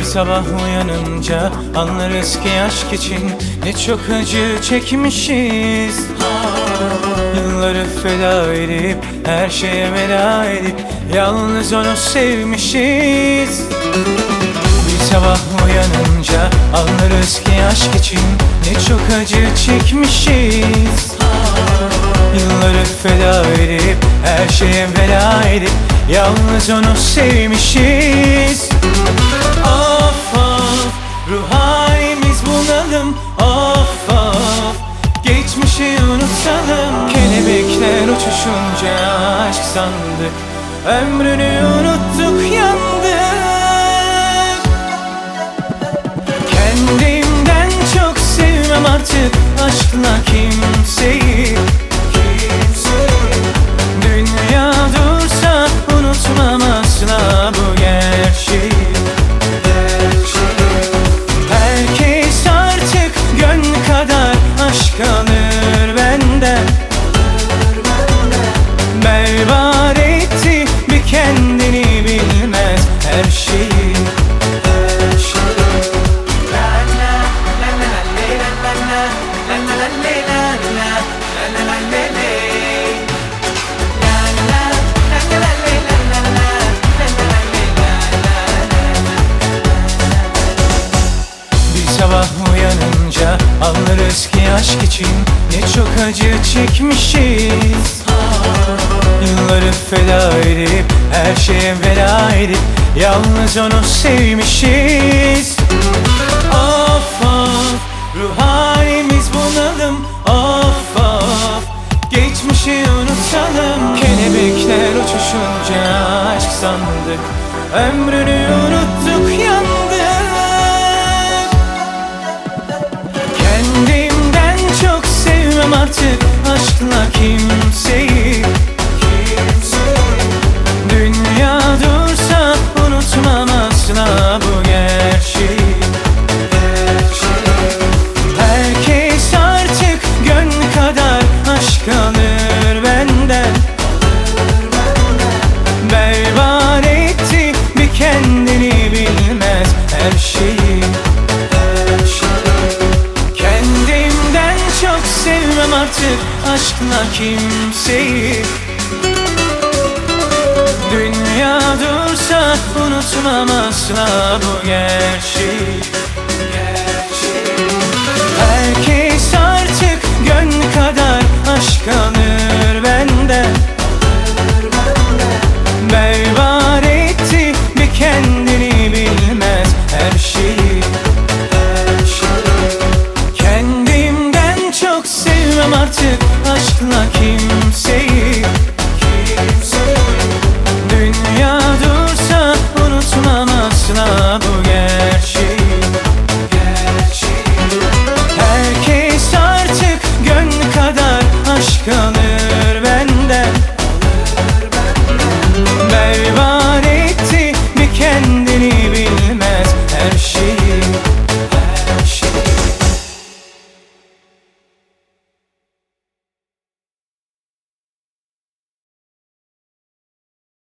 sabah uyanınca anlarız ki aşk için ne çok acı çekmişiz. Yılları feda edip, her şeye veda edip yalnız onu sevmişiz. Bir sabah uyanınca anlarız ki aşk için ne çok acı çekmişiz. Yılları feda edip, her şeye veda edip yalnız onu sevmişiz. Of of, ruh halimiz bunalım. Of of, geçmişi unutalım. Kelebekler uçuşunca aşk sandık, ömrünü unuttuk, yandık. Kendimden çok sevmem artık aşkla kimseyi. Dünya dursa unutmam asla bu gerçeği. Herkes artık gönül kadar aşk alır benden. Berbat etti bir kendini bilmez her şeyi. Sabah uyanınca anlarız ki aşk için ne çok acı çekmişiz. Yılları feda edip, her şeye veda edip yalnız onu sevmişiz. Of of, ruh halimiz bunalım. Of of, geçmişi unutalım. Kelebekler uçuşunca aşk sandık, ömrünü unuttuk, yandık. Kendimden çok sevmem artık aşkla kimseyi. Dünya dursa unutmam asla bu gerçeği. Herkes artık gönül kadar aşk alır benden. Berbat etti bir kendini bilmez her şeyi. Kendimden çok sevmem artık aşkla kimseyi. Dünya dursa unutmam asla bu gerçeği. Herkes artık gönül kadar aşk alır benden. Berbat etti bir kendini bilmez her şeyi. Kendimden çok sevmem artık aşkla kimseyi. Dünya dursa unutmam asla bu gerçeği.